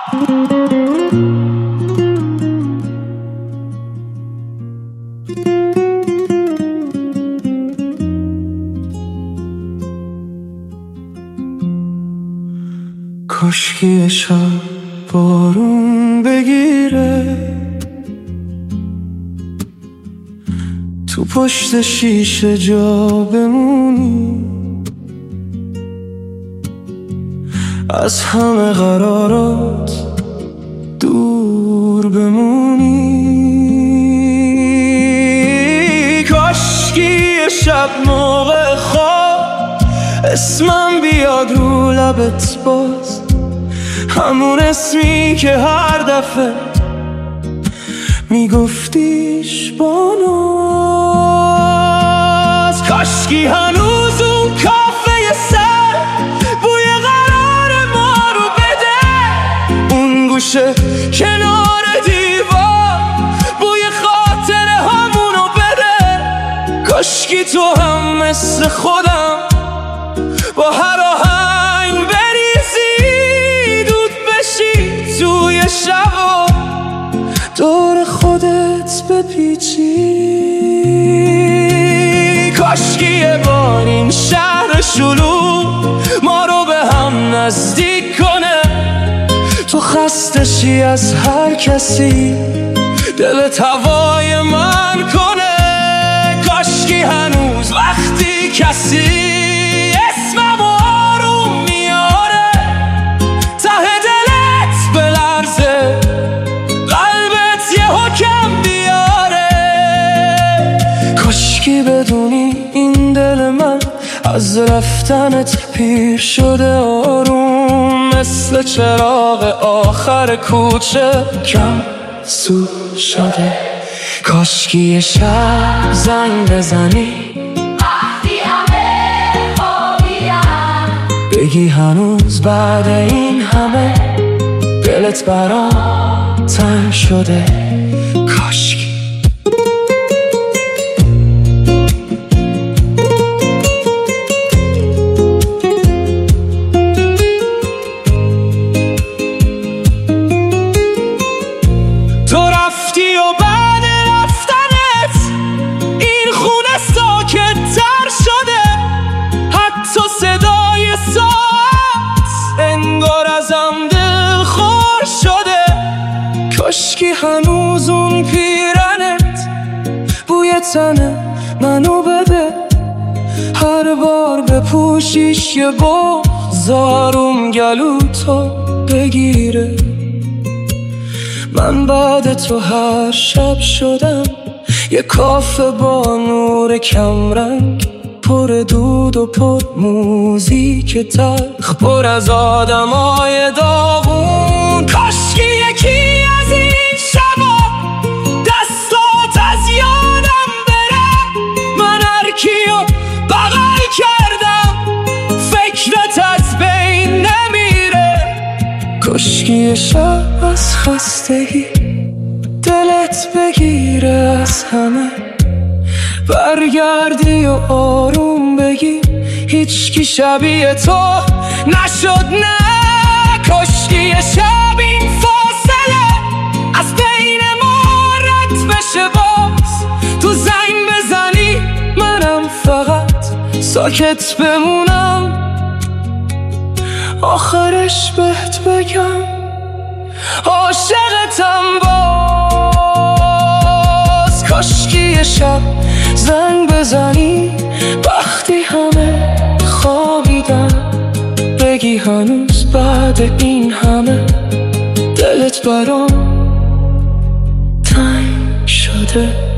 کاشکی یه شب بارون بگیره، تو پشت شیشه جا بمونی، از همه قرارات دور بمونی. کاشکی یه شب موقع خواب اسمم بیاد رو لبت باز، همون اسمی که هر دفعه میگفتیش با ناز. کاشکی هنوز اون کافه سر بوی قرار ما رو بده، اون گوشه کنار دیوار بوی خاطر همونو بده. کاشکی تو هم مثل خودم با هر آهنگ بریزی، دود بشی توی شب دور خودت بپیچی. کاشکی یه بار این شهر شلوغ ما رو به هم نزدیک کنه، تو خسته شی از هر کسی دلت هوای من کنه. کاشکی هنوز وقتی کسی اسمم آروم میاره، ته دلت بلرزه قلبت یه حکم بیاره. کاشکی بدونی این دل من از رفتنت پیر شده، آروم مثل چراغ آخر کوچه کم سو شده. کاشکی یه شب زنگ بزنی وقتی همه خوابیدن، بگی هنوز بعد این همه دلت برام تنگ شده. کاشکی تو رفتی و بعد رفتنت این خونه ساکت‌تر شده، حتی صدای ساعت انگار ازم دلخور شده. کاشکی هنوز اون پیرنت بوی تن منو بده، هر بار بپوشیش یه بغض گلو تو بگیره. من بعد تو هر شب شدم یه کافه با نور کمرنگ، پر دود و پر موزیک تلخ، پر از آدمای داغون. کاشکی یکی از این شبا دستات از یادم بره، من هر کیو بغل کردم فکرت از بین نمیره. کاشکی یه شب از خستگی دلت بگیره، از همه برگردی و آروم بگی هیچکی شبیه تو نشد. نه کاشکی یه شب این فاصله از بین ما رد بشه، باز تو زنگ بزنی منم فقط ساکت بمونم، آخرش بهت بگم عاشقتم باز. کاشکی یه شب زنگ بزنی وقتی همه خوابیدن، بگی هنوز بعد این همه دلت برام تنگ شده.